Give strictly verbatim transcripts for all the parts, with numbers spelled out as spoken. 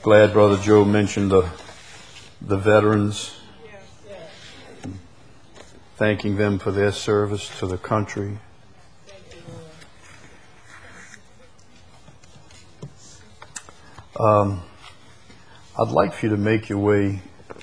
Glad Brother Joe mentioned the the veterans, thanking them for their service to the country. Um, I'd like for you to make your way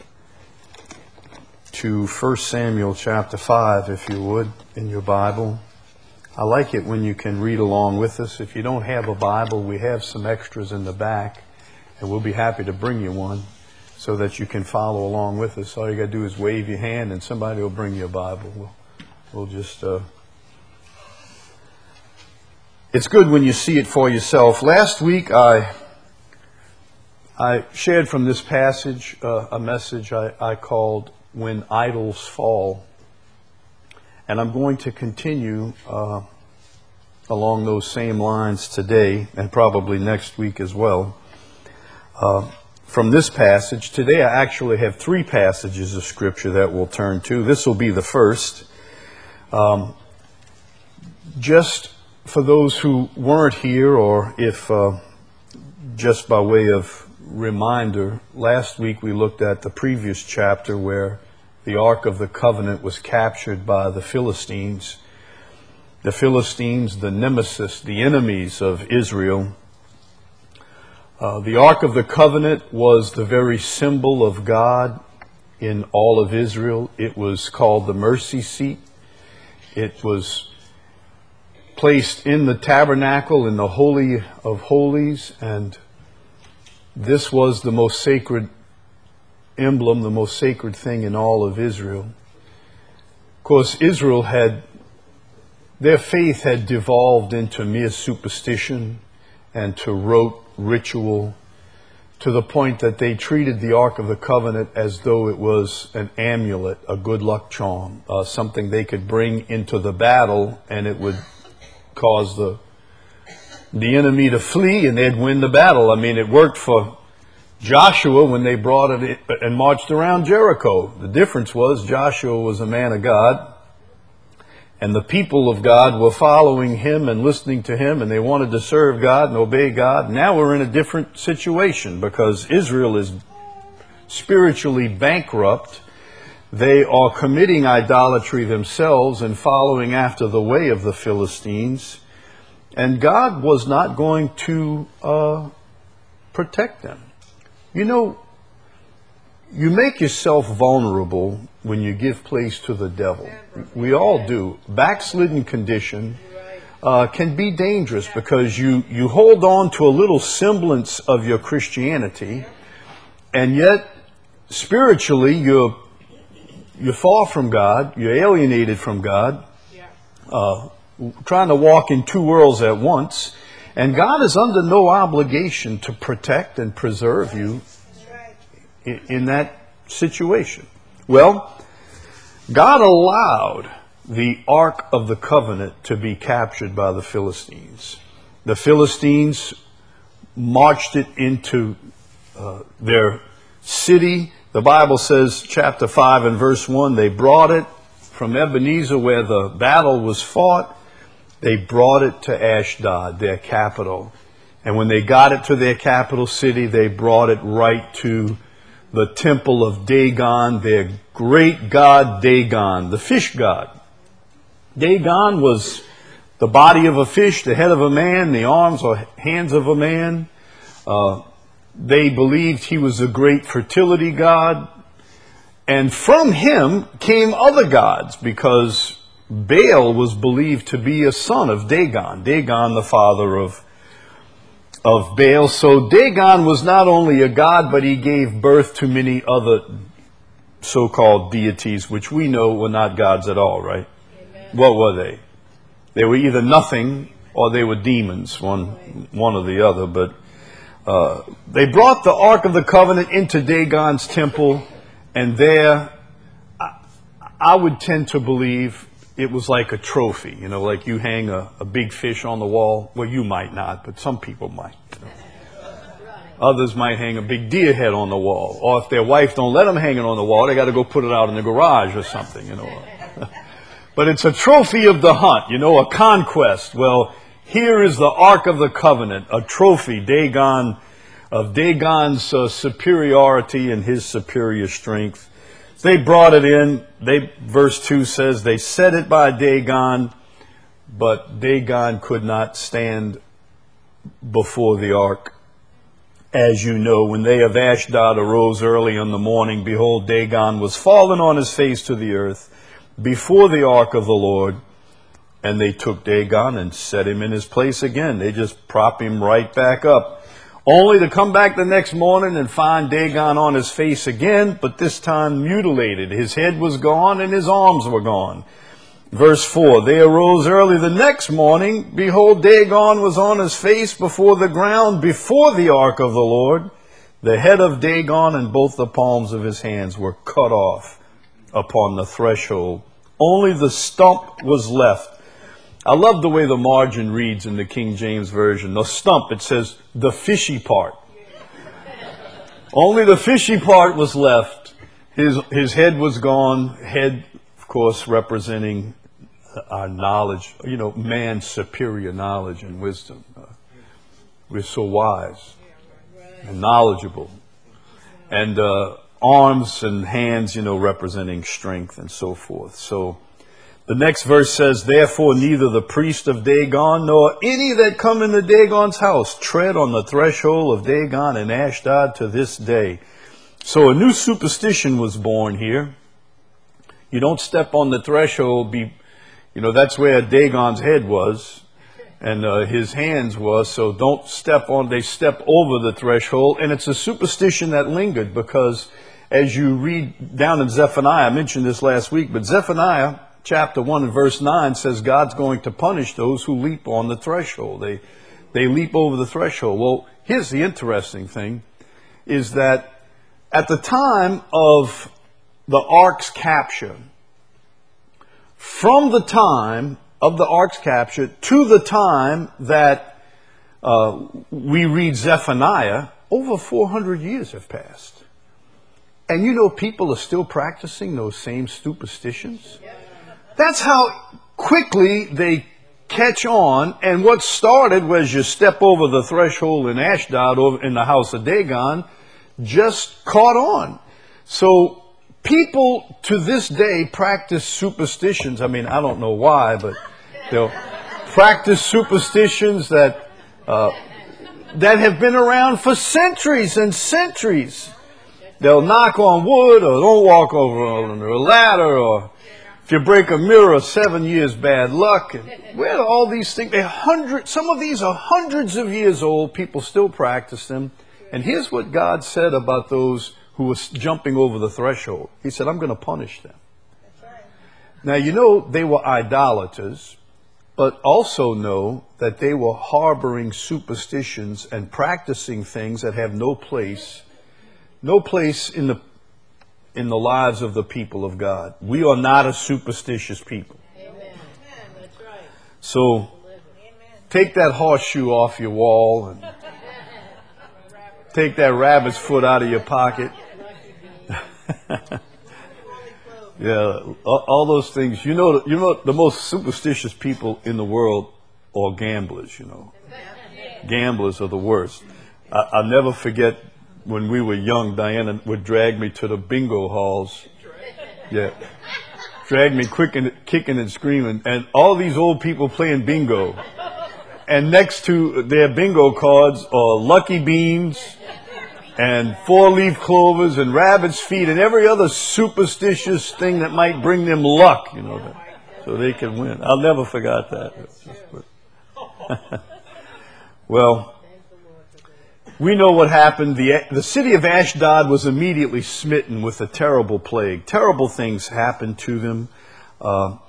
to First Samuel chapter five, if you would, in your Bible. I like it when you can read along with us. If you don't have a Bible, we have some extras in the back, and we'll be happy to bring you one so that you can follow along with us. All you got to do is wave your hand, and somebody will bring you a Bible. We'll, we'll just... Uh... It's good when you see it for yourself. Last week, I... I shared from this passage uh, a message I, I called When Idols Fall. And I'm going to continue uh, along those same lines today and probably next week as well. Uh, from this passage, today I actually have three passages of Scripture that we'll turn to. This will be the first. Um, just for those who weren't here, or if uh, just by way of reminder, last week we looked at the previous chapter where the Ark of the Covenant was captured by the Philistines. The Philistines, the nemesis, the enemies of Israel. Uh, the Ark of the Covenant was the very symbol of God in all of Israel. It was called the mercy seat. It was placed in the tabernacle in the Holy of Holies, and this was the most sacred emblem, the most sacred thing in all of Israel. Of course, Israel had, their faith had devolved into mere superstition and to rote ritual, to the point that they treated the Ark of the Covenant as though it was an amulet, a good luck charm, uh, something they could bring into the battle and it would cause the the enemy to flee and they'd win the battle. I mean, it worked for Joshua when they brought it and marched around Jericho. The difference was Joshua was a man of God, and the people of God were following him and listening to him, and they wanted to serve God and obey God. Now we're in a different situation because Israel is spiritually bankrupt. They are committing idolatry themselves and following after the way of the Philistines. And God was not going to uh, protect them. You know, you make yourself vulnerable when you give place to the devil. We all do. Backslidden condition uh, can be dangerous because you, you hold on to a little semblance of your Christianity, and yet spiritually you're, you're far from God, you're alienated from God, uh, trying to walk in two worlds at once. And God is under no obligation to protect and preserve you in, in that situation. Well, God allowed the Ark of the Covenant to be captured by the Philistines. The Philistines marched it into uh, their city. The Bible says, chapter five and verse one, they brought it from Ebenezer where the battle was fought. They brought it to Ashdod, their capital. And when they got it to their capital city, they brought it right to the temple of Dagon, their great god Dagon, the fish god. Dagon was the body of a fish, the head of a man, the arms or hands of a man. Uh, they believed he was a great fertility god. And from him came other gods, because Baal was believed to be a son of Dagon. Dagon, the father of, of Baal. So Dagon was not only a god, but he gave birth to many other so-called deities, which we know were not gods at all, right? Amen. What were they? They were either nothing or they were demons, one, one or the other. But uh, they brought the Ark of the Covenant into Dagon's temple, and there I, I would tend to believe it was like a trophy, you know, like you hang a, a big fish on the wall. Well, you might not, but some people might. You know. Others might hang a big deer head on the wall. Or if their wife don't let them hang it on the wall, they got to go put it out in the garage or something, you know. But it's a trophy of the hunt, you know, a conquest. Well, here is the Ark of the Covenant, a trophy. Dagon of Dagon's uh, superiority and his superior strength. They brought it in. They, verse two says, they set it by Dagon, but Dagon could not stand before the ark. As you know, when they of Ashdod arose early in the morning, behold, Dagon was fallen on his face to the earth before the ark of the Lord. And they took Dagon and set him in his place again. They just prop him right back up, only to come back the next morning and find Dagon on his face again, but this time mutilated. His head was gone and his arms were gone. Verse four, they arose early the next morning. Behold, Dagon was on his face before the ground, before the ark of the Lord. The head of Dagon and both the palms of his hands were cut off upon the threshold. Only the stump was left. I love the way the margin reads in the King James Version. The stump, it says, the fishy part. Only the fishy part was left. His, his head was gone. Head, of course, representing our knowledge, you know, man's superior knowledge and wisdom. Uh, we're so wise and knowledgeable. And uh, arms and hands, you know, representing strength and so forth. So the next verse says, therefore neither the priest of Dagon nor any that come into Dagon's house tread on the threshold of Dagon and Ashdod to this day. So a new superstition was born here. You don't step on the threshold. Be, you know, that's where Dagon's head was and uh, his hands was. So don't step on, they step over the threshold. And it's a superstition that lingered because as you read down in Zephaniah, I mentioned this last week, but Zephaniah chapter one and verse nine says God's going to punish those who leap on the threshold. They, they leap over the threshold. Well, here's the interesting thing is that at the time of the ark's capture, from the time of the ark's capture to the time that uh, we read Zephaniah, over four hundred years have passed. And you know, people are still practicing those same superstitions. That's how quickly they catch on. And what started was you step over the threshold in Ashdod, over in the house of Dagon, just caught on. So people to this day practice superstitions. I mean, I don't know why, but they'll practice superstitions that uh, that have been around for centuries and centuries. They'll knock on wood, or don't walk over on a ladder, or if you break a mirror, seven years bad luck. And where are all these things? They're hundreds, some of these are hundreds of years old. People still practice them. And here's what God said about those who were jumping over the threshold. He said, I'm going to punish them. That's right. Now, you know, they were idolaters, but also know that they were harboring superstitions and practicing things that have no place, no place in the in the lives of the people of God. We are not a superstitious people. Amen. That's right. So take that horseshoe off your wall and take that rabbit's foot out of your pocket. Yeah, all, all those things. You know, you know, the most superstitious people in the world are gamblers. You know, gamblers are the worst. I, I'll never forget when we were young. Diana would drag me to the bingo halls. Yeah, drag me quick kicking and screaming, and all these old people playing bingo. And next to their bingo cards are lucky beans and four-leaf clovers and rabbit's feet and every other superstitious thing that might bring them luck, you know, so they can win. I'll never forget that. Well, we know what happened. The, the city of Ashdod was immediately smitten with a terrible plague. Terrible things happened to them. Uh,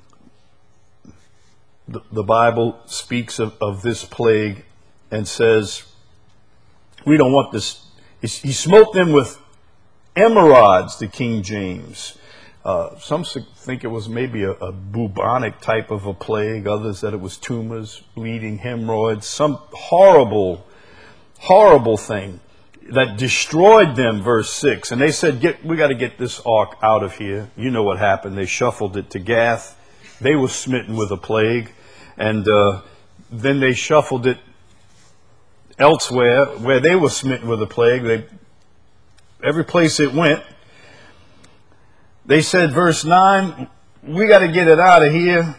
the, the Bible speaks of, of this plague and says, we don't want this. He, he smote them with emerods, the King James. Uh, some think it was maybe a, a bubonic type of a plague. Others that it was tumors, bleeding, hemorrhoids. Some horrible, horrible thing that destroyed them, verse six. And they said, "Get, we got to get this ark out of here." You know what happened. They shuffled it to Gath. They were smitten with a plague. And uh, then they shuffled it elsewhere where they were smitten with a plague. They, every place it went, they said, verse nine, we got to get it out of here.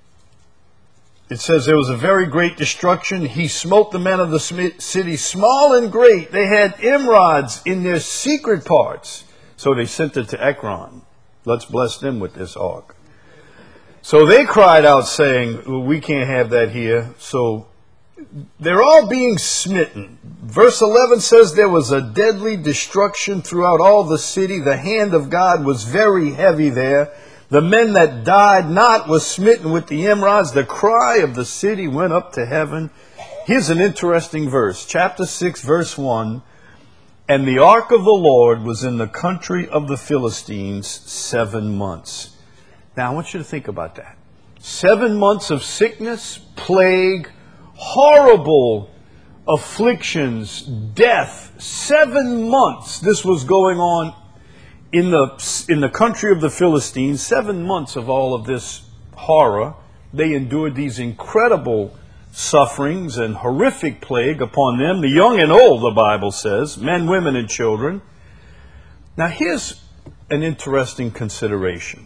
It says there was a very great destruction. He smote the men of the city, small and great. They had emerods in their secret parts. So they sent it to Ekron. Let's bless them with this ark. So they cried out saying, well, we can't have that here. So they're all being smitten. Verse eleven says there was a deadly destruction throughout all the city. The hand of God was very heavy there. The men that died not was smitten with the emerods. The cry of the city went up to heaven. Here's an interesting verse. Chapter six, verse one. And the ark of the Lord was in the country of the Philistines seven months. Now, I want you to think about that. Seven months of sickness, plague, horrible afflictions, death. Seven months this was going on in the in the country of the Philistines. Seven months of all of this horror. They endured these incredible sufferings and horrific plague upon them, the young and old, the Bible says, men, women, and children. Now, here's an interesting consideration.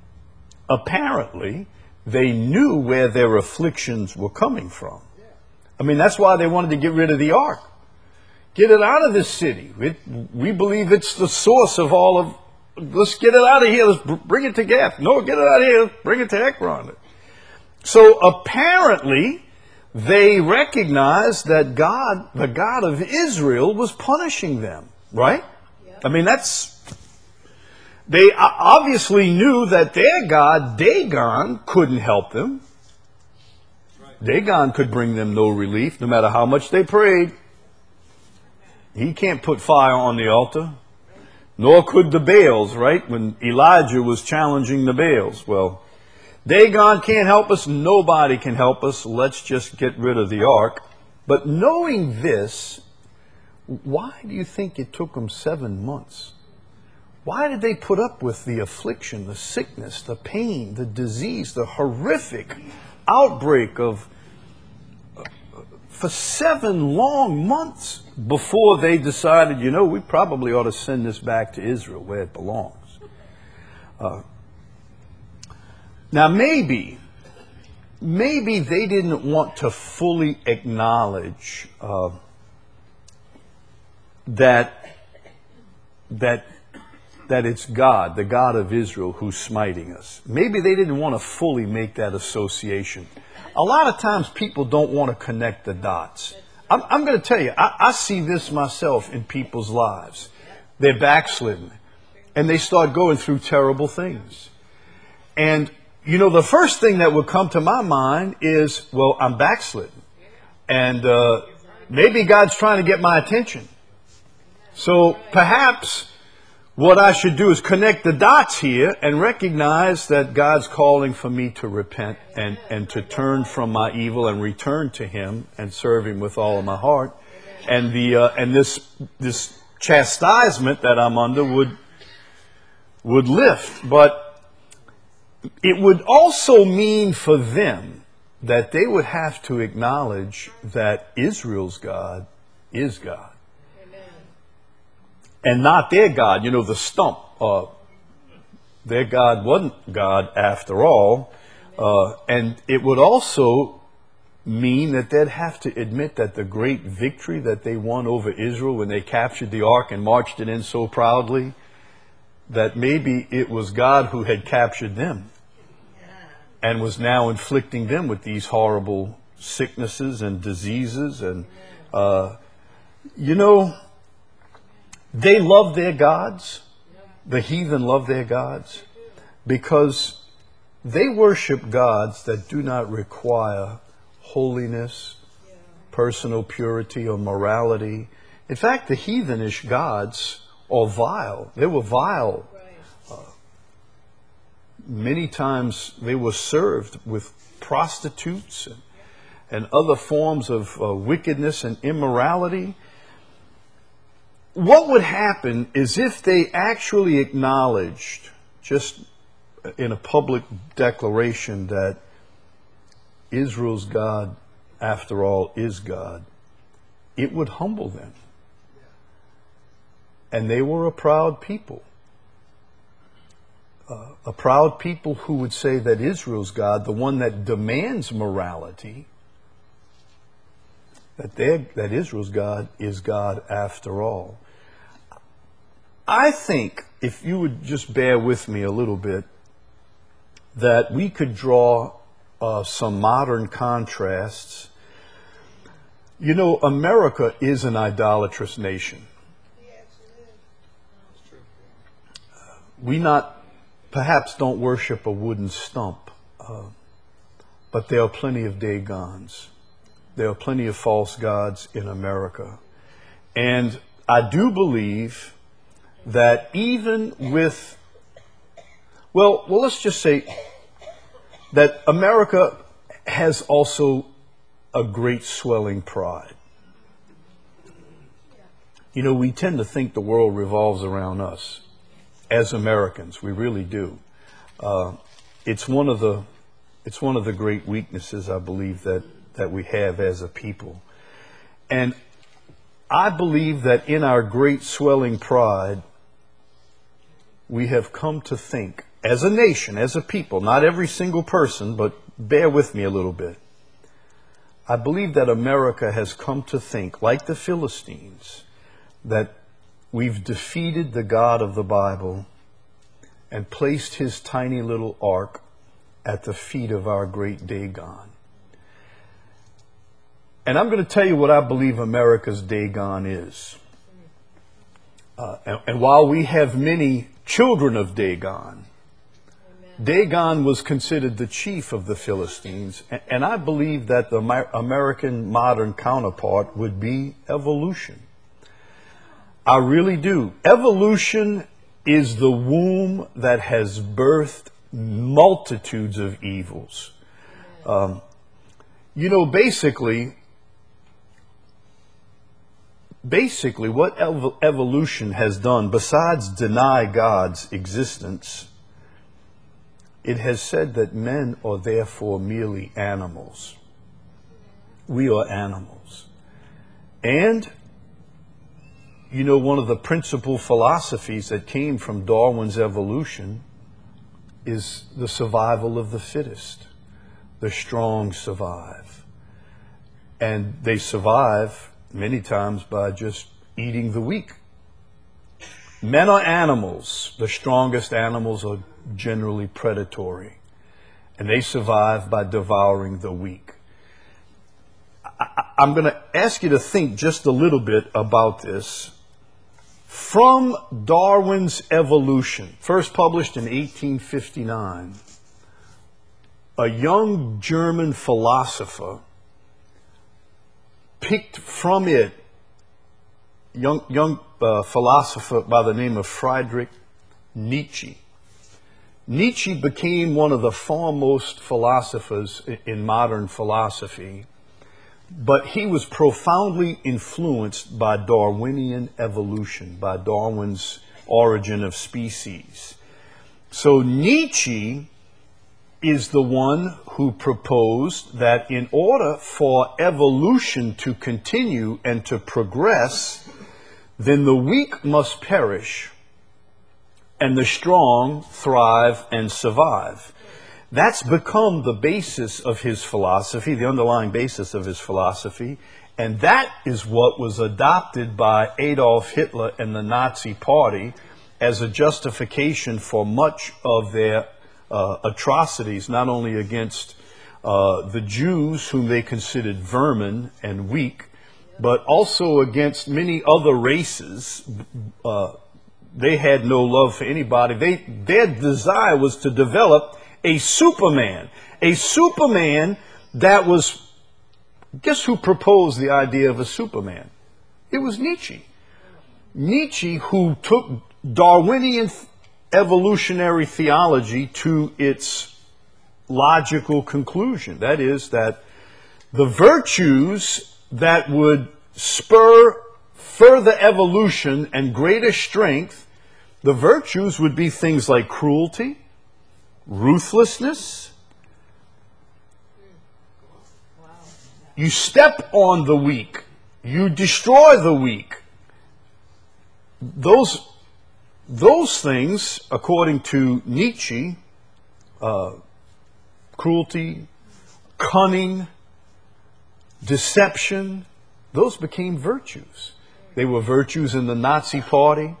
Apparently, they knew where their afflictions were coming from. I mean, that's why they wanted to get rid of the ark. Get it out of this city. It, we believe it's the source of all of, let's get it out of here. Let's bring it to Gath. No, get it out of here. Bring it to Ekron. So apparently, they recognized that God, the God of Israel, was punishing them, right? Yep. I mean, that's, they obviously knew that their God, Dagon, couldn't help them. Right. Dagon could bring them no relief, no matter how much they prayed. He can't put fire on the altar. Nor could the Baals, right? When Elijah was challenging the Baals. Well, Dagon can't help us. Nobody can help us. Let's just get rid of the ark. But knowing this, why do you think it took them seven months? Why did they put up with the affliction, the sickness, the pain, the disease, the horrific outbreak of uh, for seven long months before they decided, you know, we probably ought to send this back to Israel where it belongs? Uh, Now, maybe, maybe they didn't want to fully acknowledge uh, that, that, that it's God, the God of Israel, who's smiting us. Maybe they didn't want to fully make that association. A lot of times people don't want to connect the dots. I'm, I'm going to tell you, I, I see this myself in people's lives. They're backslidden, and they start going through terrible things. And you know, the first thing that would come to my mind is, well, I'm backslidden. And uh, maybe God's trying to get my attention. So perhaps what I should do is connect the dots here and recognize that God's calling for me to repent and, and to turn from my evil and return to Him and serve Him with all of my heart. And the uh, and this this chastisement that I'm under would would lift. But it would also mean for them that they would have to acknowledge that Israel's God is God. Amen. And not their God, you know, the stump. Uh, their God wasn't God after all. Uh, and it would also mean that they'd have to admit that the great victory that they won over Israel when they captured the ark and marched it in so proudly, that maybe it was God who had captured them and was now inflicting them with these horrible sicknesses and diseases. And, uh, you know, they love their gods. The heathen love their gods because they worship gods that do not require holiness, personal purity, or morality. In fact, the heathenish gods are vile. They were vile. Uh, many times they were served with prostitutes and, and other forms of uh, wickedness and immorality. What would happen is if they actually acknowledged, just in a public declaration, that Israel's God, after all, is God, it would humble them. And they were a proud people. Uh, a proud people who would say that Israel's God, the one that demands morality, that, that Israel's God is God after all. I think, if you would just bear with me a little bit, that we could draw uh, some modern contrasts. You know, America is an idolatrous nation. We not, perhaps don't worship a wooden stump, uh, but there are plenty of Dagons. There are plenty of false gods in America. And I do believe that even with, well, well, let's just say that America has also a great swelling pride. You know, we tend to think the world revolves around us. As Americans, we really do. Uh, it's one of the, it's one of the great weaknesses, I believe, that, that we have as a people. And I believe that in our great swelling pride, we have come to think, as a nation, as a people, not every single person, but bear with me a little bit. I believe that America has come to think, like the Philistines, that we've defeated the God of the Bible and placed his tiny little ark at the feet of our great Dagon. And I'm going to tell you what I believe America's Dagon is. Uh, and, and while we have many children of Dagon, Dagon was considered the chief of the Philistines. And, and I believe that the American modern counterpart would be evolution. I really do. Evolution is the womb that has birthed multitudes of evils. Um, you know, basically, basically what ev- evolution has done, besides deny God's existence, it has said that men are therefore merely animals. We are animals. And you know, one of the principal philosophies that came from Darwin's evolution is the survival of the fittest. The strong survive. And they survive many times by just eating the weak. Men are animals. The strongest animals are generally predatory. And they survive by devouring the weak. I, I'm going to ask you to think just a little bit about this. From Darwin's Evolution, first published in eighteen fifty-nine, a young German philosopher picked from it, young, young uh, philosopher by the name of Friedrich Nietzsche. Nietzsche became one of the foremost philosophers in modern philosophy, but he was profoundly influenced by Darwinian evolution, by Darwin's Origin of Species. So Nietzsche is the one who proposed that in order for evolution to continue and to progress, then the weak must perish and the strong thrive and survive. That's become the basis of his philosophy, the underlying basis of his philosophy, and that is what was adopted by Adolf Hitler and the Nazi Party as a justification for much of their uh, atrocities, not only against uh, the Jews, whom they considered vermin and weak, but also against many other races. Uh, they had no love for anybody. They, their desire was to develop a Superman, a Superman that was, guess who proposed the idea of a Superman? It was Nietzsche. Nietzsche, who took Darwinian evolutionary theology to its logical conclusion. That is, that the virtues that would spur further evolution and greater strength, the virtues would be things like cruelty, ruthlessness. You step on the weak You destroy the weak. Those, those things, according to Nietzsche, uh, cruelty, cunning, deception, those became virtues. They were virtues in the Nazi Party.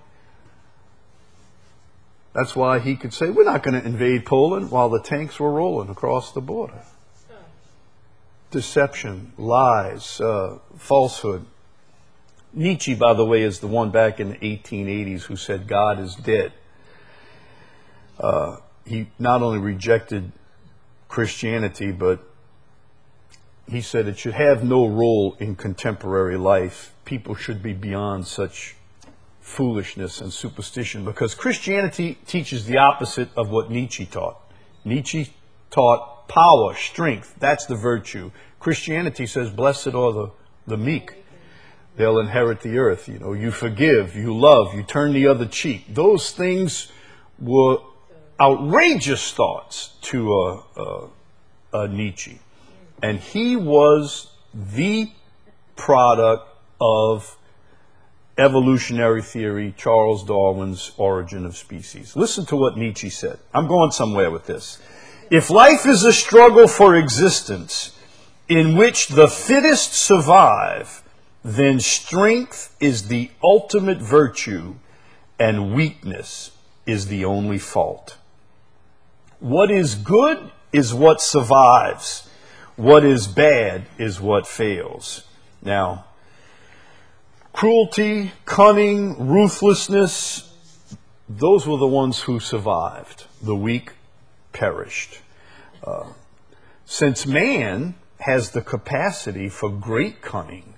That's why he could say, we're not going to invade Poland while the tanks were rolling across the border. Deception, lies, uh, falsehood. Nietzsche, by the way, is the one back in the eighteen eighties who said God is dead. Uh, he not only rejected Christianity, but he said it should have no role in contemporary life. People should be beyond such foolishness and superstition, because Christianity teaches the opposite of what Nietzsche taught. Nietzsche taught power, strength, that's the virtue. Christianity says, blessed are the, the meek. They'll inherit the earth. You know, you forgive, you love, you turn the other cheek. Those things were outrageous thoughts to uh, uh, uh, Nietzsche. And he was the product of evolutionary theory, Charles Darwin's Origin of Species. Listen to what Nietzsche said. I'm going somewhere with this. If life is a struggle for existence in which the fittest survive, then strength is the ultimate virtue and weakness is the only fault. What is good is what survives. What is bad is what fails. Now, cruelty, cunning, ruthlessness, those were the ones who survived. The weak perished. Uh, since man has the capacity for great cunning,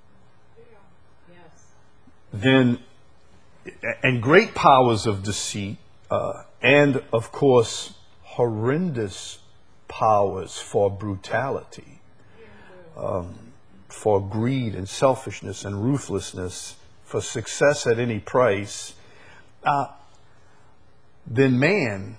then, and great powers of deceit, uh, and of course, horrendous powers for brutality, um, for greed and selfishness and ruthlessness, for success at any price, uh, then man,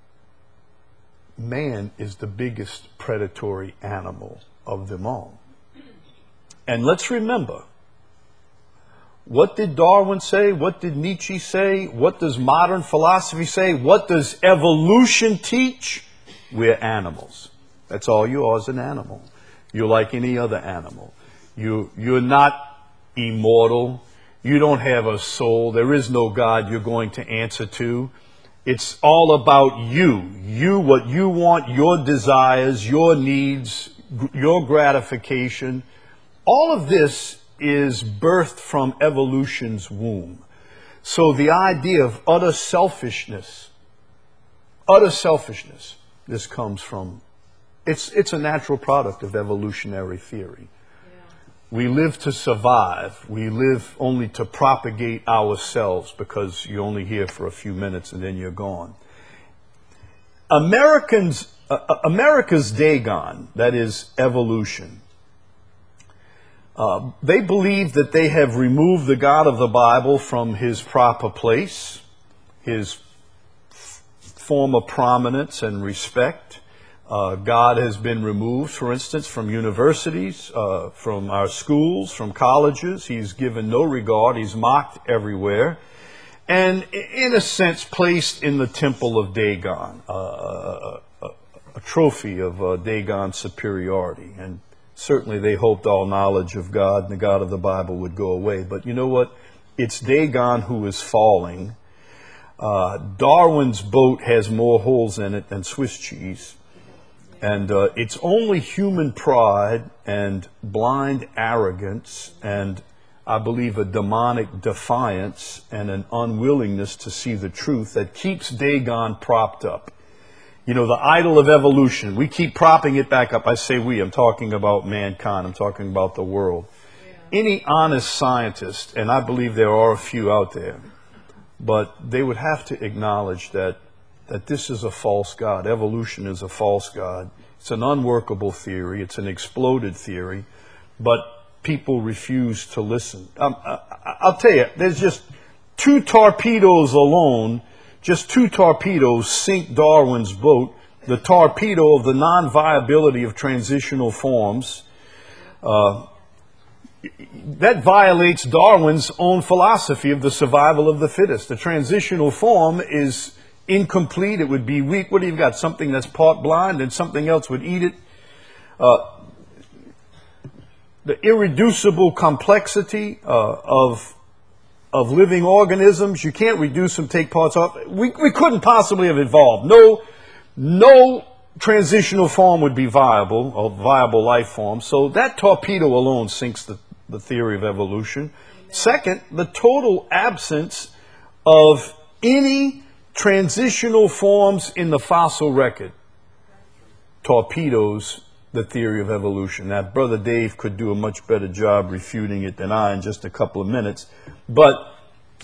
man is the biggest predatory animal of them all. And let's remember, what did Darwin say? What did Nietzsche say? What does modern philosophy say? What does evolution teach? We're animals. That's all you are, is an animal. You're like any other animal. You, you're not immortal. You don't have a soul. There is no God you're going to answer to. It's all about you. You, what you want, your desires, your needs, your gratification. All of this is birthed from evolution's womb. So the idea of utter selfishness, utter selfishness, this comes from, it's, it's a natural product of evolutionary theory. Yeah. We live to survive. We live only to propagate ourselves, because you're only here for a few minutes and then you're gone. Americans, uh, America's Dagon, that is evolution, Uh, they believe that they have removed the God of the Bible from his proper place, his f- former prominence and respect. Uh, God has been removed, for instance, from universities, uh, from our schools, from colleges. He's given no regard. He's mocked everywhere. And in a sense, placed in the temple of Dagon, uh, a, a, a trophy of uh, Dagon's superiority. And certainly they hoped all knowledge of God and the God of the Bible would go away. But you know what? It's Dagon who is falling. Uh, Darwin's boat has more holes in it than Swiss cheese. And uh, it's only human pride and blind arrogance and, I believe, a demonic defiance and an unwillingness to see the truth that keeps Dagon propped up. You know, the idol of evolution, we keep propping it back up. I say we, I'm talking about mankind, I'm talking about the world. Yeah. Any honest scientist, and I believe there are a few out there, but they would have to acknowledge that, that this is a false God. Evolution is a false God. It's an unworkable theory. It's an exploded theory, but people refuse to listen. Um, I, I'll tell you, there's just two torpedoes alone. Just two torpedoes sink Darwin's boat. The torpedo of the non-viability of transitional forms, uh, that violates Darwin's own philosophy of the survival of the fittest. The transitional form is incomplete. It would be weak. What do you got? Something that's part blind and something else would eat it. Uh, the irreducible complexity uh, of of living organisms. You can't reduce them, take parts off. We we couldn't possibly have evolved. No, no transitional form would be viable, or viable life form. So that torpedo alone sinks the, the theory of evolution. Amen. Second, the total absence of any transitional forms in the fossil record torpedoes the theory of evolution. Now, Brother Dave could do a much better job refuting it than I in just a couple of minutes. But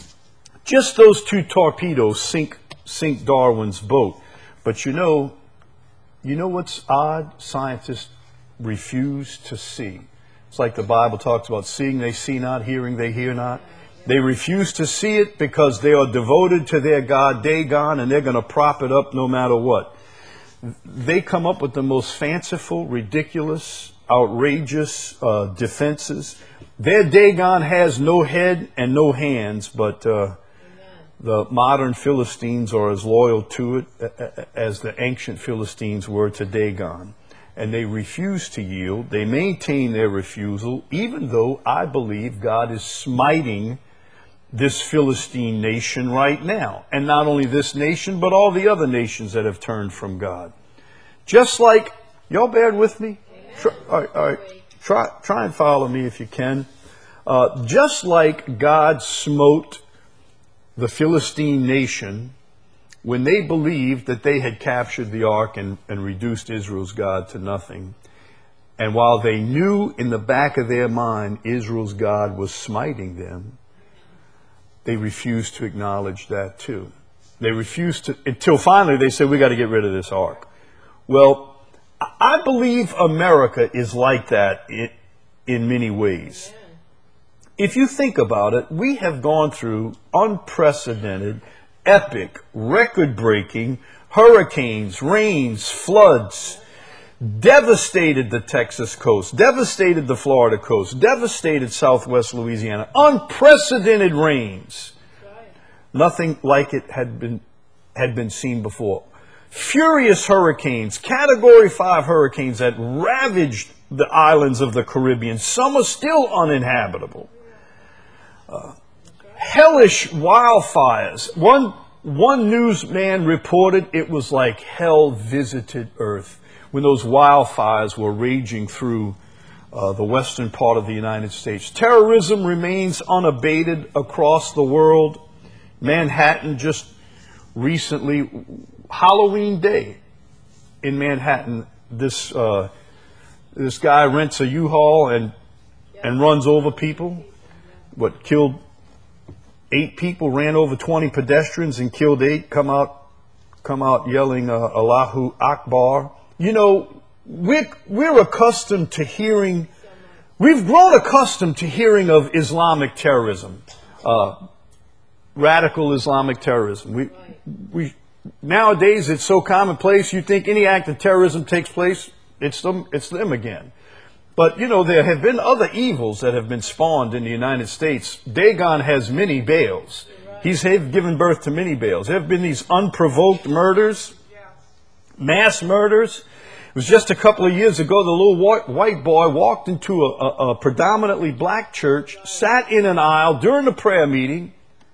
just those two torpedoes sink sink Darwin's boat. But you know, you know what's odd? Scientists refuse to see. It's like the Bible talks about seeing they see not, hearing they hear not. They refuse to see it because they are devoted to their God, Dagon, and they're going to prop it up no matter what. They come up with the most fanciful, ridiculous, outrageous uh, defenses. Their Dagon has no head and no hands, but uh, the modern Philistines are as loyal to it as the ancient Philistines were to Dagon. And they refuse to yield. They maintain their refusal, even though I believe God is smiting this Philistine nation right now. And not only this nation, but all the other nations that have turned from God. Just like, y'all bear with me? Try, all right, all right, try, try and follow me if you can. Uh, just like God smote the Philistine nation when they believed that they had captured the ark and, and reduced Israel's God to nothing. And while they knew in the back of their mind Israel's God was smiting them, they refused to acknowledge that too. They refused to, until finally they said, we got to get rid of this ark. Well, I believe America is like that in, in many ways. If you think about it, we have gone through unprecedented, epic, record-breaking hurricanes, rains, floods, devastated the Texas coast, devastated the Florida coast, devastated southwest Louisiana, unprecedented rains. Nothing like it had been had been seen before. Furious hurricanes, category five hurricanes that ravaged the islands of the Caribbean. Some are still uninhabitable. Uh, hellish wildfires. One one newsman reported it was like hell visited earth when those wildfires were raging through uh, the western part of the United States. Terrorism remains unabated across the world. Manhattan just recently, Halloween Day in Manhattan, this uh, this guy rents a U-Haul and and runs over people. What, killed eight people, ran over twenty pedestrians and killed eight. Come out, come out yelling uh, Allahu Akbar. You know, we're, we're accustomed to hearing, we've grown accustomed to hearing of Islamic terrorism, uh, radical Islamic terrorism. We, we, nowadays it's so commonplace, you think any act of terrorism takes place, it's them, it's them again. But, you know, there have been other evils that have been spawned in the United States. Dagon has many Baals. He's given birth to many Baals. There have been these unprovoked murders, mass murders. It was just a couple of years ago, the little white, white boy walked into a, a, a predominantly black church, sat in an aisle during the prayer meeting,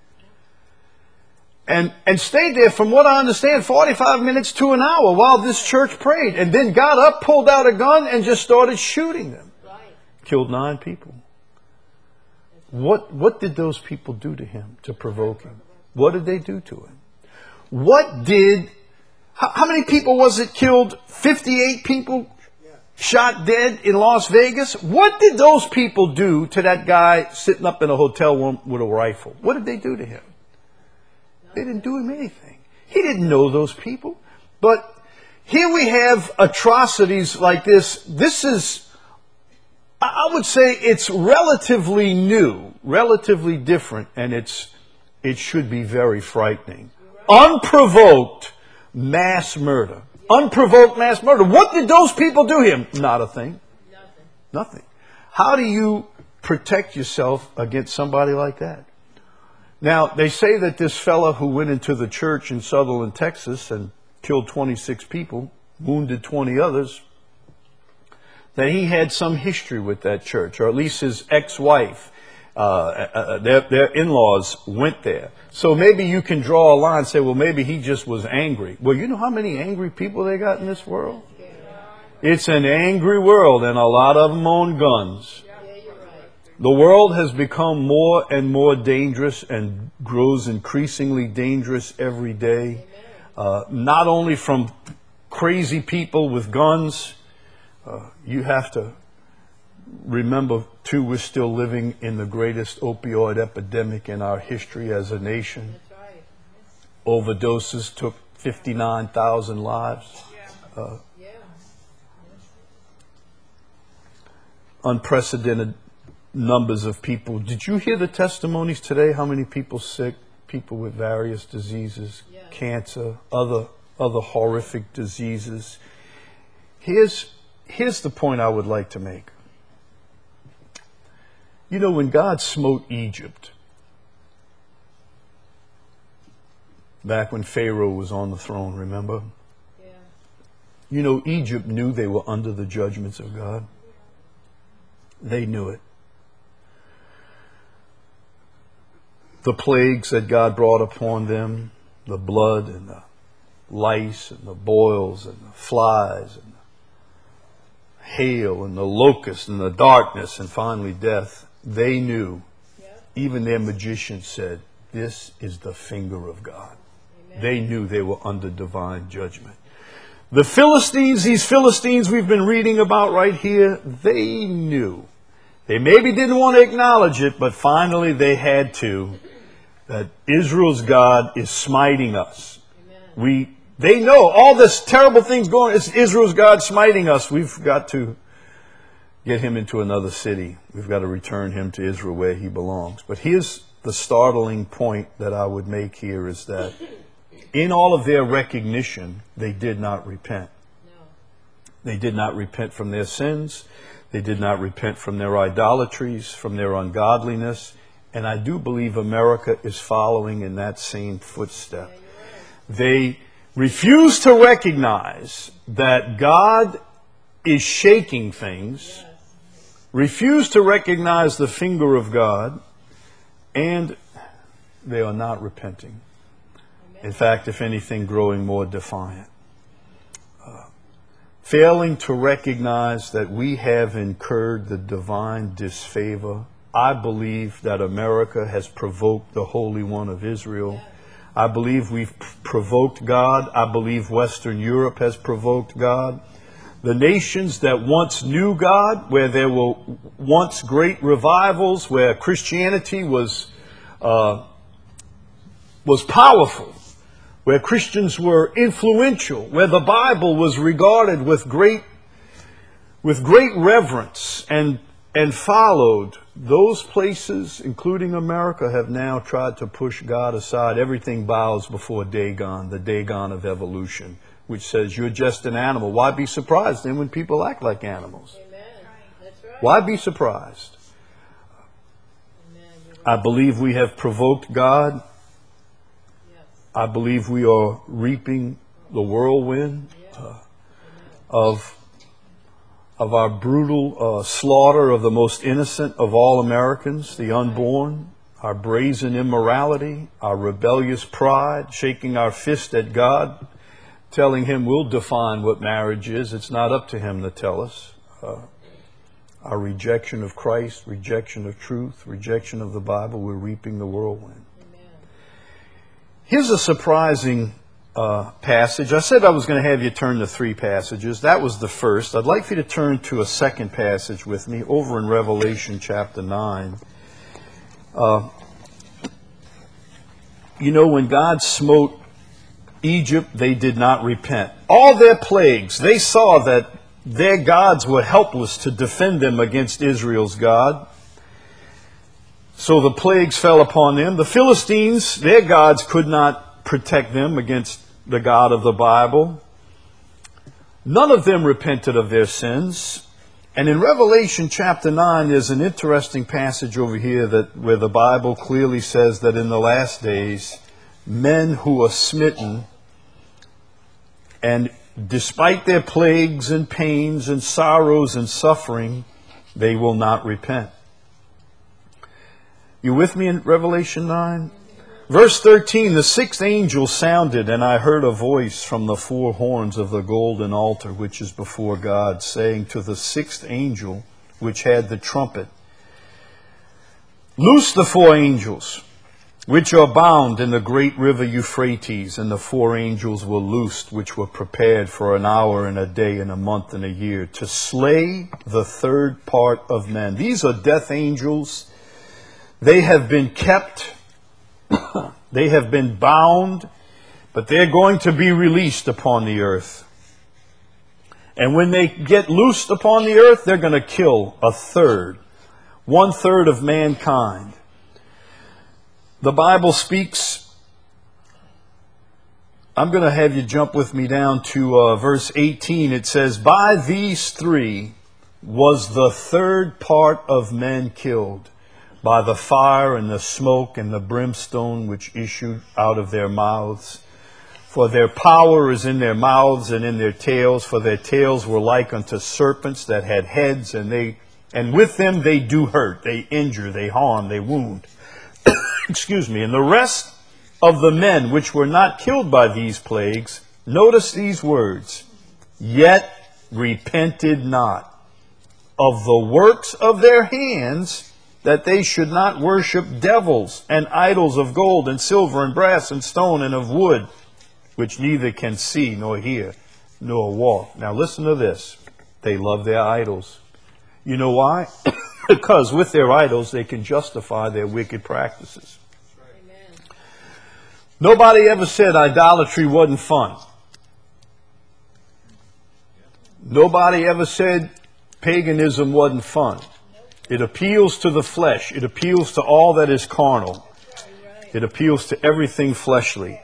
and, and stayed there, from what I understand, forty-five minutes to an hour while this church prayed, and then got up, pulled out a gun, and just started shooting them. Right. Killed nine people. What, what did those people do to him to provoke him? What did they do to him? What did... How, how many people was it killed? fifty-eight people shot dead in Las Vegas? What did those people do to that guy sitting up in a hotel room with a rifle? What did they do to him? They didn't do him anything. He didn't know those people. But here we have atrocities like this. This is, I would say it's relatively new, relatively different, and it's it should be very frightening. Unprovoked mass murder. Unprovoked mass murder. What did those people do to him? Not a thing. Nothing. Nothing. How do you protect yourself against somebody like that? Now, they say that this fella who went into the church in Sutherland, Texas, and killed twenty-six people, wounded twenty others, that he had some history with that church, or at least his ex-wife, uh, uh, their, their in-laws went there. So maybe you can draw a line and say, well, maybe he just was angry. Well, you know how many angry people they got in this world? It's an angry world, and a lot of them own guns. The world has become more and more dangerous and grows increasingly dangerous every day. Uh, not only from crazy people with guns. Uh, you have to remember, too, we're still living in the greatest opioid epidemic in our history as a nation. That's right. Overdoses took fifty-nine thousand lives. Uh, Yeah. unprecedented numbers of people. Did you hear the testimonies today? How many people sick? People with various diseases, Yeah. cancer, other other horrific diseases. Here's here's the point I would like to make. You know, when God smote Egypt, back when Pharaoh was on the throne, remember? Yeah. You know, Egypt knew they were under the judgments of God. They knew it. The plagues that God brought upon them, the blood and the lice and the boils and the flies and the hail and the locust and the darkness and finally death, they knew. Yeah. Even their magicians said, this is the finger of God. Amen. They knew they were under divine judgment. The Philistines, these Philistines we've been reading about right here, they knew. They maybe didn't want to acknowledge it, but finally they had to, that Israel's God is smiting us. Amen. We, they know all this terrible things going, it's Israel's God smiting us. We've got to get him into another city. We've got to return him to Israel where he belongs. But here's the startling point that I would make here is that in all of their recognition, they did not repent. No. They did not repent from their sins. They did not repent from their idolatries, from their ungodliness. And I do believe America is following in that same footstep. Yeah, you're right. They refuse to recognize that God is shaking things, Yes. refuse to recognize the finger of God, and they are not repenting. In fact, if anything, growing more defiant. Uh, failing to recognize that we have incurred the divine disfavor. I believe that America has provoked the Holy One of Israel. I believe we've provoked God. I believe Western Europe has provoked God. The nations that once knew God, where there were once great revivals, where Christianity was uh, was powerful, where Christians were influential, where the Bible was regarded with great with great reverence and and followed, those places, including America, have now tried to push God aside. Everything bows before Dagon, the Dagon of evolution, which says you're just an animal. Why be surprised then when people act like animals? Amen. That's right. Why be surprised? Amen. You're right. I believe we have provoked God. Yes. I believe we are reaping the whirlwind uh, of of our brutal uh, slaughter of the most innocent of all Americans, the unborn, our brazen immorality, our rebellious pride, shaking our fist at God, telling him we'll define what marriage is. It's not up to him to tell us. Uh, our rejection of Christ, rejection of truth, rejection of the Bible, we're reaping the whirlwind. Amen. Here's a surprising uh, passage. I said I was going to have you turn to three passages. That was the first. I'd like for you to turn to a second passage with me over in Revelation chapter nine. Uh, you know, when God smote Egypt, they did not repent. All their plagues, they saw that their gods were helpless to defend them against Israel's God. So the plagues fell upon them. The Philistines, their gods could not protect them against the God of the Bible. None of them repented of their sins. And in Revelation chapter nine, there's an interesting passage over here that where the Bible clearly says that in the last days, men who are smitten, and despite their plagues and pains and sorrows and suffering, they will not repent. You with me in Revelation nine? Verse thirteen, the sixth angel sounded, and I heard a voice from the four horns of the golden altar, which is before God, saying to the sixth angel, which had the trumpet, loose the four angels, which are bound in the great river Euphrates. And the four angels were loosed, which were prepared for an hour and a day and a month and a year, to slay the third part of men. These are death angels. They have been kept. They have been bound, but they're going to be released upon the earth. And when they get loosed upon the earth, they're going to kill a third, one third of mankind. The Bible speaks, I'm going to have you jump with me down to uh, verse eighteen. It says, by these three was the third part of men killed, by the fire and the smoke and the brimstone which issued out of their mouths. For their power is in their mouths and in their tails, for their tails were like unto serpents that had heads, and they and with them they do hurt, they injure, they harm, they wound. Excuse me. And the rest of the men which were not killed by these plagues, notice these words, yet repented not of the works of their hands, that they should not worship devils and idols of gold and silver and brass and stone and of wood, which neither can see nor hear nor walk. Now listen to this. They love their idols. You know why? Because with their idols they can justify their wicked practices. Amen. Nobody ever said idolatry wasn't fun. Nobody ever said paganism wasn't fun. It appeals to the flesh. It appeals to all that is carnal. It appeals to everything fleshly.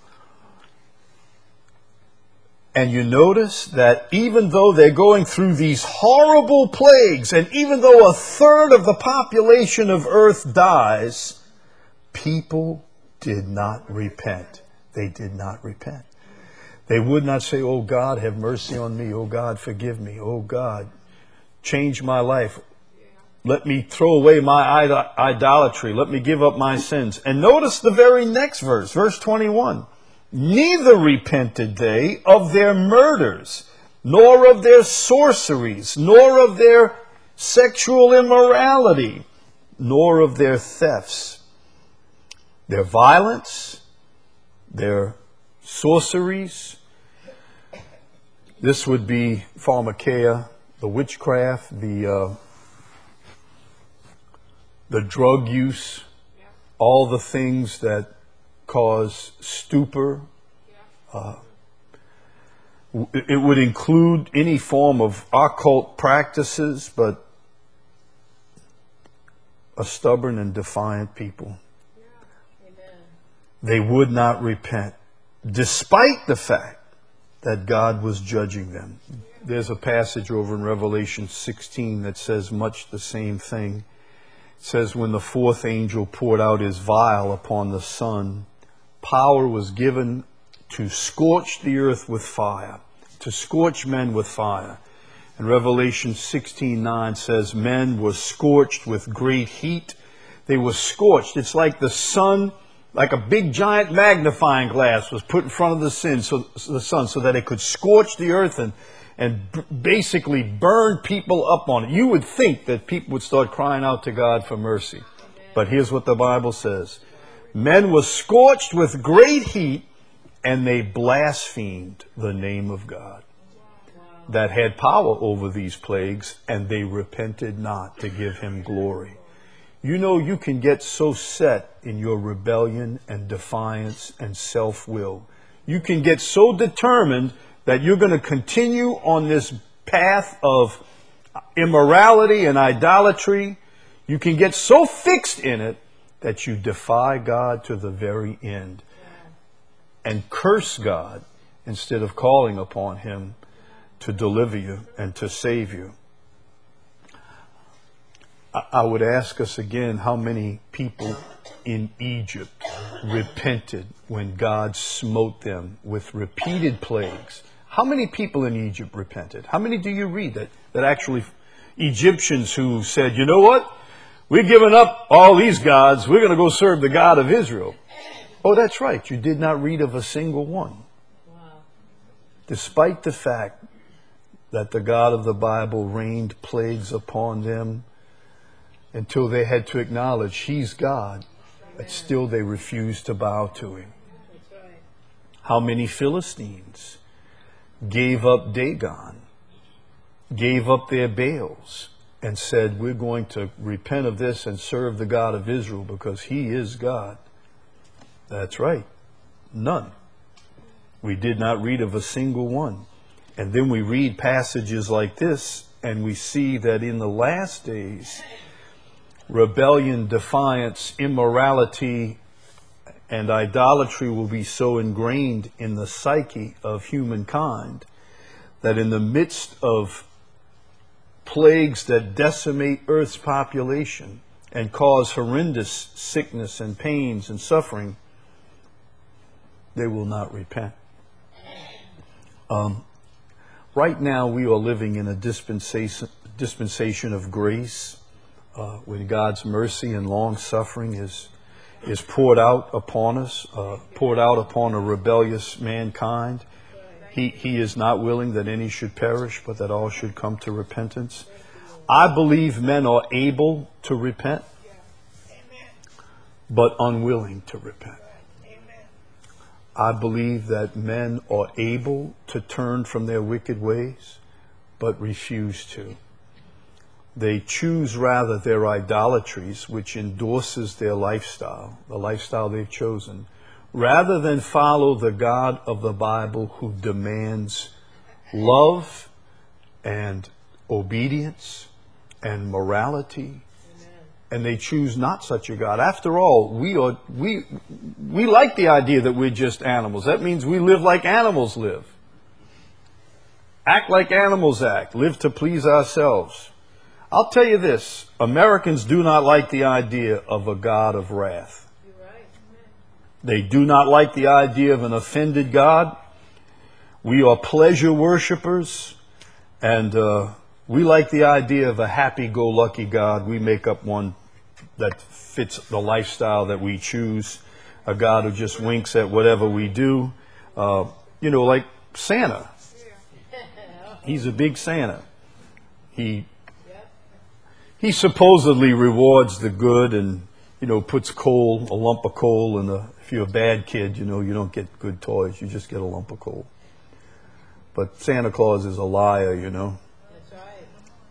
And you notice that even though they're going through these horrible plagues, and even though a third of the population of earth dies, people did not repent. They did not repent. They would not say, oh God, have mercy on me. Oh God, forgive me. Oh God, change my life. Let me throw away my idol- idolatry. Let me give up my sins. And notice the very next verse, verse twenty-one. Neither repented they of their murders, nor of their sorceries, nor of their sexual immorality, nor of their thefts. Their violence, their sorceries. This would be pharmakeia, the witchcraft, the... Uh, the drug use, all the things that cause stupor. Uh, it would include any form of occult practices, but a stubborn and defiant people. Amen. They would not repent, despite the fact that God was judging them. There's a passage over in Revelation sixteen that says much the same thing. It says, when the fourth angel poured out his vial upon the sun, power was given to scorch the earth with fire, to scorch men with fire. And Revelation sixteen nine says, men were scorched with great heat. They were scorched. It's like the sun, like a big giant magnifying glass was put in front of the sun so, the sun, so that it could scorch the earth and and b- basically burn people up on it. You would think that people would start crying out to God for mercy. But here's what the Bible says. Men were scorched with great heat, and they blasphemed the name of God that had power over these plagues, and they repented not to give him glory. You know, you can get so set in your rebellion and defiance and self-will. You can get so determined that you're going to continue on this path of immorality and idolatry. You can get so fixed in it that you defy God to the very end and curse God instead of calling upon him to deliver you and to save you. I would ask us again how many people in Egypt repented when God smote them with repeated plagues. How many people in Egypt repented? How many do you read that, that actually Egyptians who said, you know what? We're giving up all these gods. We're going to go serve the God of Israel. Oh, that's right. You did not read of a single one. Wow. Despite the fact that the God of the Bible rained plagues upon them until they had to acknowledge He's God, but still they refused to bow to Him. That's right. How many Philistines gave up Dagon, gave up their Baals, and said, we're going to repent of this and serve the God of Israel because He is God? That's right. None. We did not read of a single one. And then we read passages like this, and we see that in the last days, rebellion, defiance, immorality, and idolatry will be so ingrained in the psyche of humankind that in the midst of plagues that decimate Earth's population and cause horrendous sickness and pains and suffering, they will not repent. Um, right now we are living in a dispensation, dispensation of grace, uh, when God's mercy and long suffering is is poured out upon us, uh, poured out upon a rebellious mankind. He, he is not willing that any should perish, but that all should come to repentance. I believe men are able to repent, but unwilling to repent. I believe that men are able to turn from their wicked ways, but refuse to. They choose rather their idolatries, which endorses their lifestyle, the lifestyle they've chosen, rather than follow the God of the Bible who demands love and obedience and morality. And they choose not such a God. After all, we are we we like the idea that we're just animals. That means we live like animals live. Act like animals act. Live to please ourselves. I'll tell you this, Americans do not like the idea of a God of wrath. You're right. They do not like the idea of an offended God. We are pleasure worshipers, and uh, we like the idea of a happy-go-lucky God. We make up one that fits the lifestyle that we choose, a God who just winks at whatever we do. Uh, you know, like Santa. He's a big Santa. He he supposedly rewards the good and, you know, puts coal, a lump of coal in the, if you're a bad kid, you know, you don't get good toys, you just get a lump of coal. But Santa Claus is a liar, you know. That's right.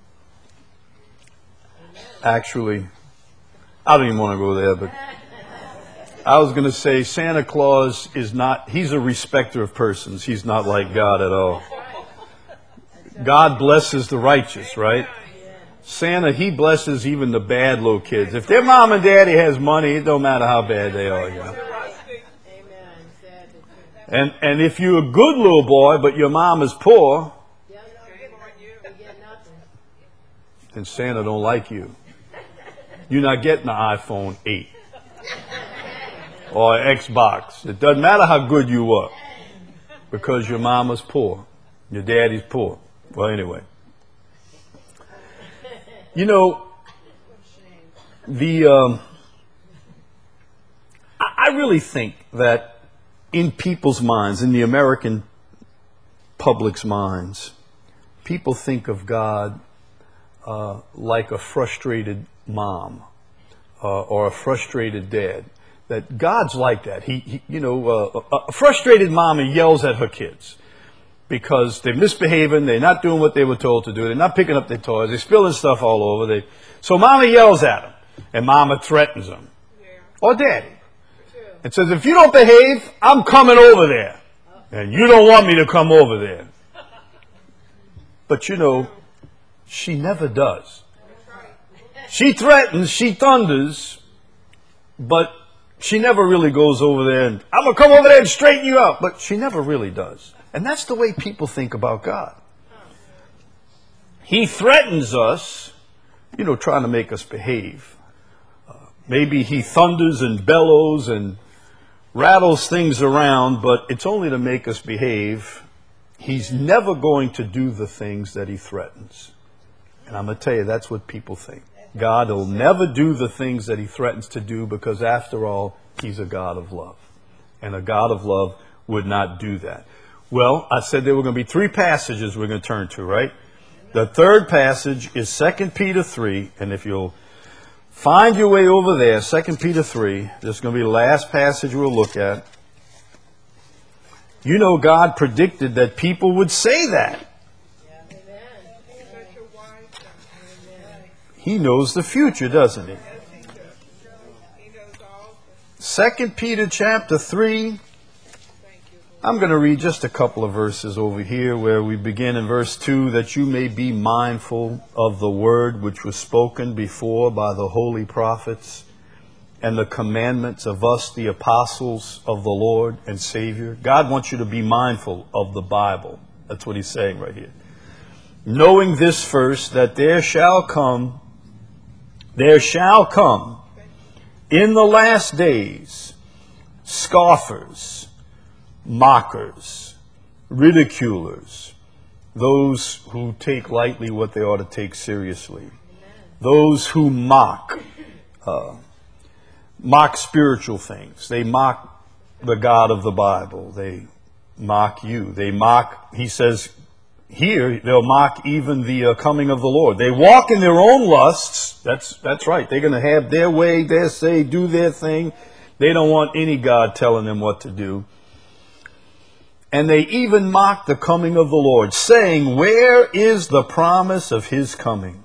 Actually, I don't even want to go there, but I was going to say Santa Claus is not, he's a respecter of persons. He's not like God at all. God blesses the righteous, right? Santa, he blesses even the bad little kids. If their mom and daddy has money, it don't matter how bad they are, you know. Amen. Sad. And, and if you're a good little boy, but your mom is poor, Yeah, no, you get nothing. then Santa don't like you. You're not getting an iPhone eight or an Xbox. It doesn't matter how good you are because your mama's poor. Your daddy's poor. Well, anyway. You know, the um, I, I really think that in people's minds, in the American public's minds, people think of God uh, like a frustrated mom uh, or a frustrated dad. That God's like that. He, he you know, uh, a, a frustrated mom yells at her kids because they're misbehaving, they're not doing what they were told to do, they're not picking up their toys, they're spilling stuff all over. They, so mama yells at them, and mama threatens them. Yeah. Or daddy. True. And says, if you don't behave, I'm coming over there. And you don't want me to come over there. But you know, she never does. She threatens, she thunders, but she never really goes over there and, I'm going to come over there and straighten you out. But she never really does. And that's the way people think about God. He threatens us, you know, trying to make us behave. Uh, maybe he thunders and bellows and rattles things around, but it's only to make us behave. He's never going to do the things that he threatens. And I'm going to tell you, that's what people think. God will never do the things that he threatens to do because, after all, he's a God of love. And a God of love would not do that. Well, I said there were going to be three passages we're going to turn to, right? The third passage is Second Peter three. And if you'll find your way over there, Second Peter three, this is going to be the last passage we'll look at. You know, God predicted that people would say that. He knows the future, doesn't he? Second Peter chapter three. I'm going to read just a couple of verses over here where we begin in verse two, that you may be mindful of the word which was spoken before by the holy prophets and the commandments of us, the apostles of the Lord and Savior. God wants you to be mindful of the Bible. That's what he's saying right here. Knowing this first, that there shall come There shall come in the last days scoffers, mockers, ridiculers, those who take lightly what they ought to take seriously, those who mock, uh, mock spiritual things. They mock the God of the Bible. They mock you. They mock, he says, here, they'll mock even the uh, coming of the Lord. They walk in their own lusts. That's that's right. They're going to have their way, their say, do their thing. They don't want any God telling them what to do. And they even mock the coming of the Lord, saying, where is the promise of his coming?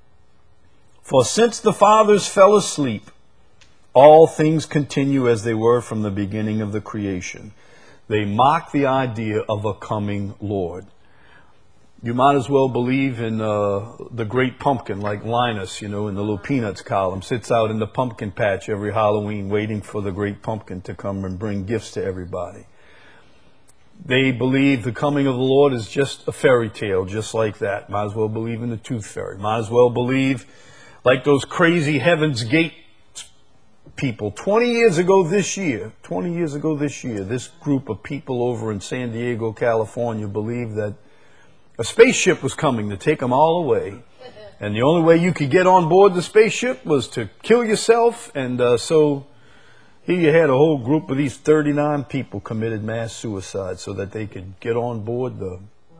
For since the fathers fell asleep, all things continue as they were from the beginning of the creation. They mock the idea of a coming Lord. You might as well believe in uh, the great pumpkin, like Linus, you know, in the little Peanuts column, sits out in the pumpkin patch every Halloween waiting for the great pumpkin to come and bring gifts to everybody. They believe the coming of the Lord is just a fairy tale, just like that. Might as well believe in the tooth fairy. Might as well believe like those crazy Heaven's Gate people. twenty years ago this year, twenty years ago this year, this group of people over in San Diego, California, believed that a spaceship was coming to take them all away. And the only way you could get on board the spaceship was to kill yourself. And uh, so here you had a whole group of these thirty-nine people committed mass suicide so that they could get on board the,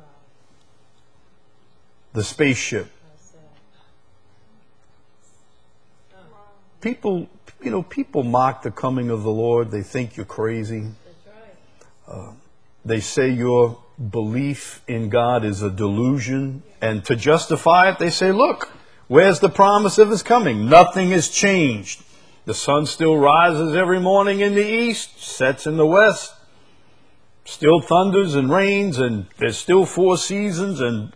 the spaceship. People, you know, people mock the coming of the Lord. They think you're crazy. Uh, they say your belief in God is a delusion, and to justify it, they say, look, where's the promise of his coming? Nothing has changed. The sun still rises every morning in the east, sets in the west, still thunders and rains, and there's still four seasons, and,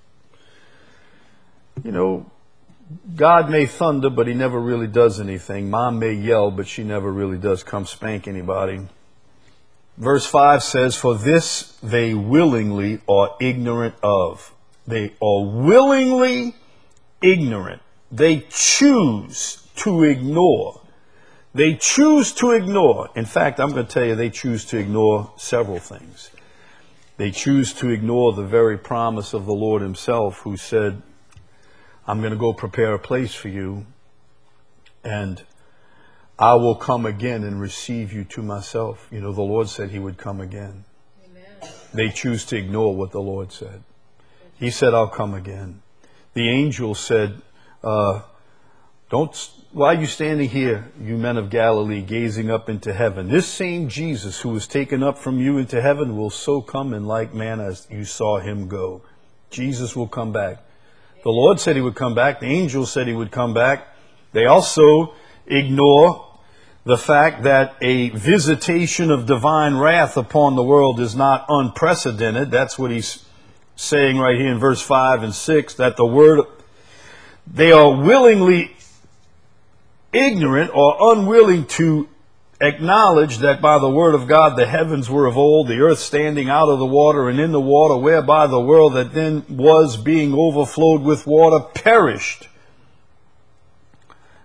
you know, God may thunder, but he never really does anything. Mom may yell, but she never really does come spank anybody. Verse five says, for this they willingly are ignorant of. They are willingly ignorant. They choose to ignore. They choose to ignore. In fact, I'm going to tell you, they choose to ignore several things. They choose to ignore the very promise of the Lord himself, who said, I'm going to go prepare a place for you, and I will come again and receive you to myself. You know, the Lord said he would come again. Amen. They choose to ignore what the Lord said. He said, I'll come again. The angel said, uh, don't, why are you standing here, you men of Galilee, gazing up into heaven? This same Jesus who was taken up from you into heaven will so come in like manner as you saw him go. Jesus will come back. The Lord said he would come back. The angel said he would come back. They also ignore the fact that a visitation of divine wrath upon the world is not unprecedented. That's what he's saying right here in verse five and six, that the word, they are willingly ignorant or unwilling to acknowledge that by the word of God the heavens were of old, the earth standing out of the water and in the water, whereby the world that then was being overflowed with water perished.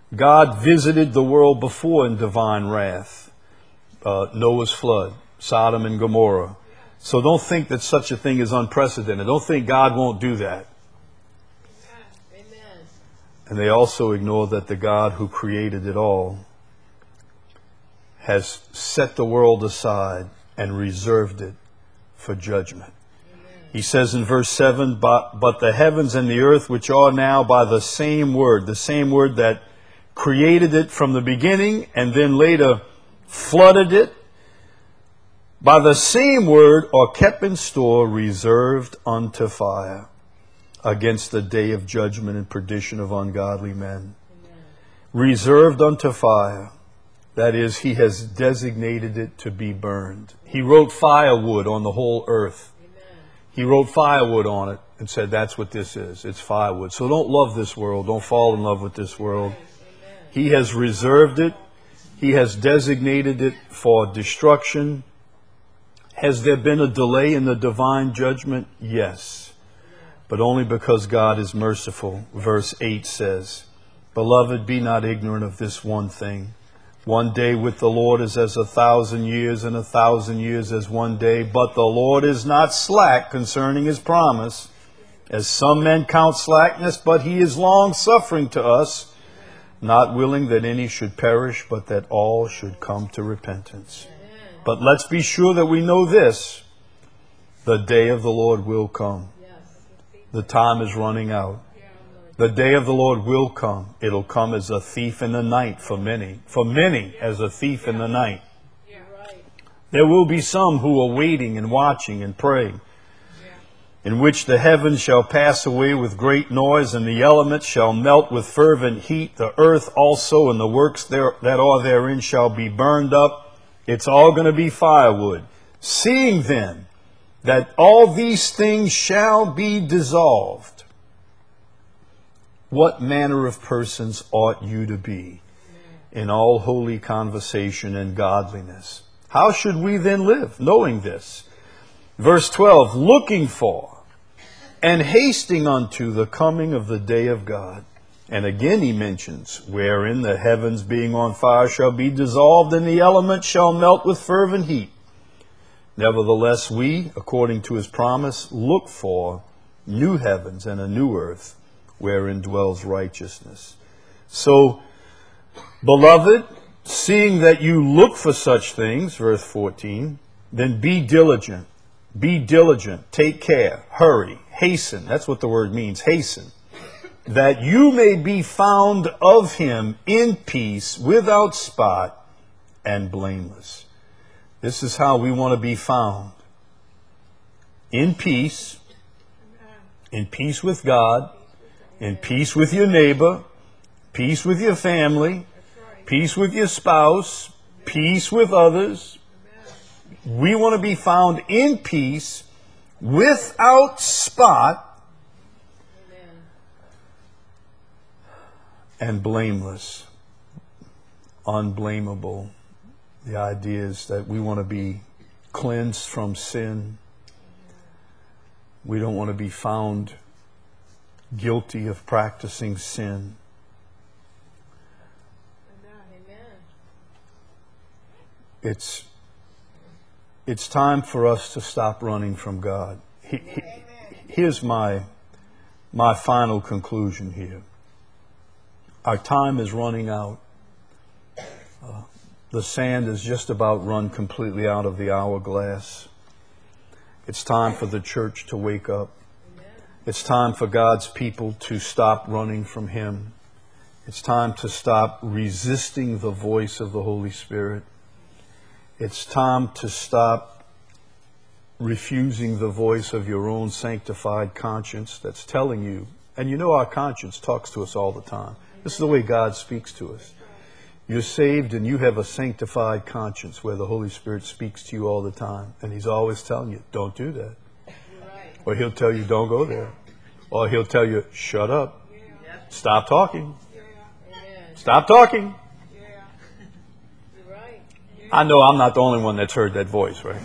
God visited the world before in divine wrath. Uh, Noah's flood, Sodom and Gomorrah. So don't think that such a thing is unprecedented. Don't think God won't do that. Amen. And they also ignore that the God who created it all has set the world aside and reserved it for judgment. He says in verse seven, but, but the heavens and the earth, which are now by the same word, the same word that created it from the beginning and then later flooded it, by the same word are kept in store, reserved unto fire, against the day of judgment and perdition of ungodly men. Amen. Reserved unto fire. That is, he has designated it to be burned. He wrote firewood on the whole earth. Amen. He wrote firewood on it and said, that's what this is. It's firewood. So don't love this world. Don't fall in love with this world. Amen. He has reserved it. He has designated it for destruction. Has there been a delay in the divine judgment? Yes. But only because God is merciful. Verse eight says, Beloved, be not ignorant of this one thing. One day with the Lord is as a thousand years, and a thousand years as one day. But the Lord is not slack concerning his promise, as some men count slackness, but he is long suffering to us, not willing that any should perish, but that all should come to repentance. But let's be sure that we know this. The day of the Lord will come. The time is running out. The day of the Lord will come. It'll come as a thief in the night for many. For many as a thief in the night. There will be some who are waiting and watching and praying, in which the heavens shall pass away with great noise, and the elements shall melt with fervent heat. The earth also and the works there that are therein shall be burned up. It's all going to be firewood. Seeing then that all these things shall be dissolved, what manner of persons ought you to be in all holy conversation and godliness? How should we then live, knowing this? Verse twelve, looking for and hasting unto the coming of the day of God. And again he mentions, wherein the heavens being on fire shall be dissolved, and the elements shall melt with fervent heat. Nevertheless, we, according to his promise, look for new heavens and a new earth, wherein dwells righteousness. So, beloved, seeing that you look for such things, verse fourteen, then be diligent. Be diligent. Take care. Hurry. Hasten. That's what the word means. Hasten. That you may be found of him in peace, without spot, and blameless. This is how we want to be found. In peace. In peace with God. In peace with your neighbor. Peace with your family. Peace with your spouse. Peace with others. We want to be found in peace, without spot, and blameless, unblameable. The idea is that we want to be cleansed from sin. We don't want to be found guilty of practicing sin. It's, it's time for us to stop running from God. He, he, here's my, my final conclusion here. Our time is running out. Uh, the sand is just about run completely out of the hourglass. It's time for the church to wake up. It's time for God's people to stop running from him. It's time to stop resisting the voice of the Holy Spirit. It's time to stop refusing the voice of your own sanctified conscience that's telling you, and you know our conscience talks to us all the time. This is the way God speaks to us. You're saved and you have a sanctified conscience where the Holy Spirit speaks to you all the time. And he's always telling you, don't do that. Or he'll tell you, don't go there. Or he'll tell you, shut up. Stop talking. Stop talking. I know I'm not the only one that's heard that voice, right?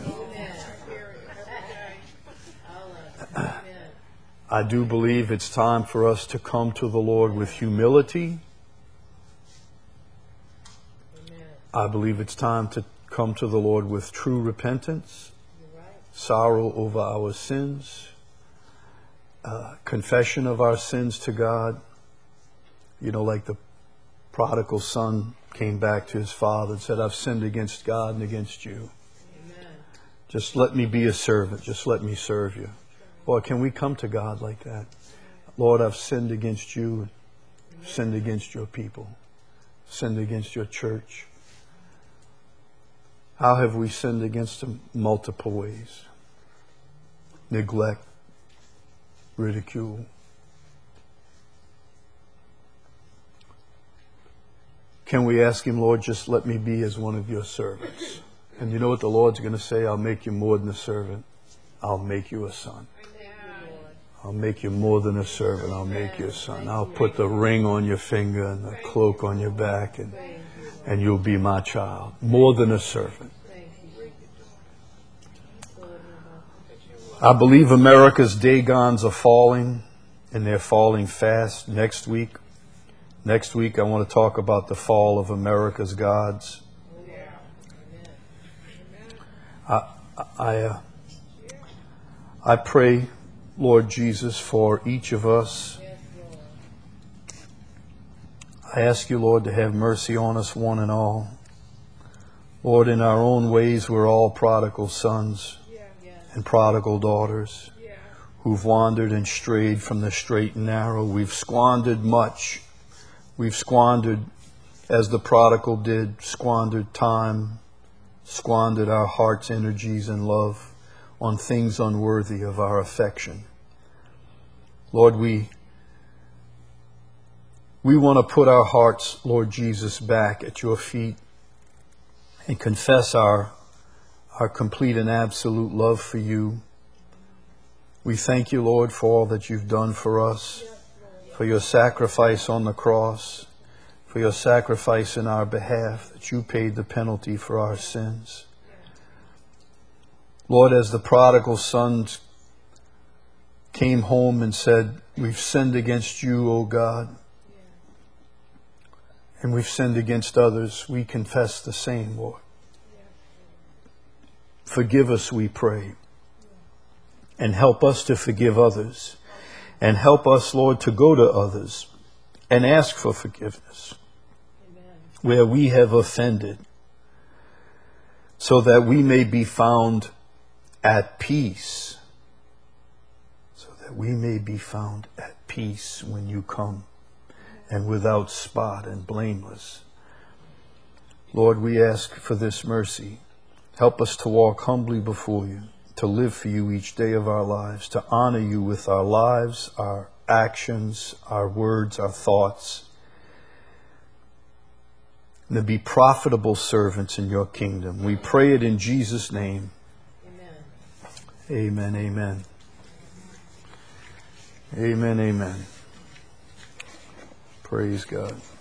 I do believe it's time for us to come to the Lord with humility I believe it's time to come to the Lord with true repentance, You're right. sorrow over our sins, uh, confession of our sins to God. You know, like the prodigal son came back to his father and said, I've sinned against God and against you. Amen. Just let me be a servant. Just let me serve you. Boy, can we come to God like that? Lord, I've sinned against you, sinned against your people, sinned against your church. How have we sinned against Him? Multiple ways. Neglect, ridicule. Can we ask Him, Lord, just let me be as one of your servants? And you know what the Lord's going to say? I'll make you more than a servant. I'll make you a son. I'll make you more than a servant. I'll make you a son. I'll put the ring on your finger and the cloak on your back, and, and you'll be my child. More than a servant. I believe America's Dagons are falling, and they're falling fast. Next week, next week I want to talk about the fall of America's gods. I, I, uh, I pray, Lord Jesus, for each of us. I ask you, Lord, to have mercy on us, one and all. Lord, in our own ways, we're all prodigal sons and prodigal daughters who've wandered and strayed from the straight and narrow. We've squandered much. We've squandered, as the prodigal did, squandered time, squandered our heart's energies and love on things unworthy of our affection. Lord, we we want to put our hearts, Lord Jesus, back at your feet and confess our our complete and absolute love for you. We thank you, Lord, for all that you've done for us, for your sacrifice on the cross, for your sacrifice in our behalf, that you paid the penalty for our sins. Lord, as the prodigal sons came home and said, we've sinned against you, O God, and we've sinned against others, we confess the same, Lord. Forgive us, we pray, and help us to forgive others, and help us, Lord, to go to others and ask for forgiveness where we have offended, so that we may be found at peace, so that we may be found at peace when you come, and without spot and blameless. Lord, we ask for this mercy. Help us to walk humbly before you, to live for you each day of our lives, to honor you with our lives, our actions, our words, our thoughts, and to be profitable servants in your kingdom. We pray it in Jesus' name. Amen, amen. Amen, amen. Praise God.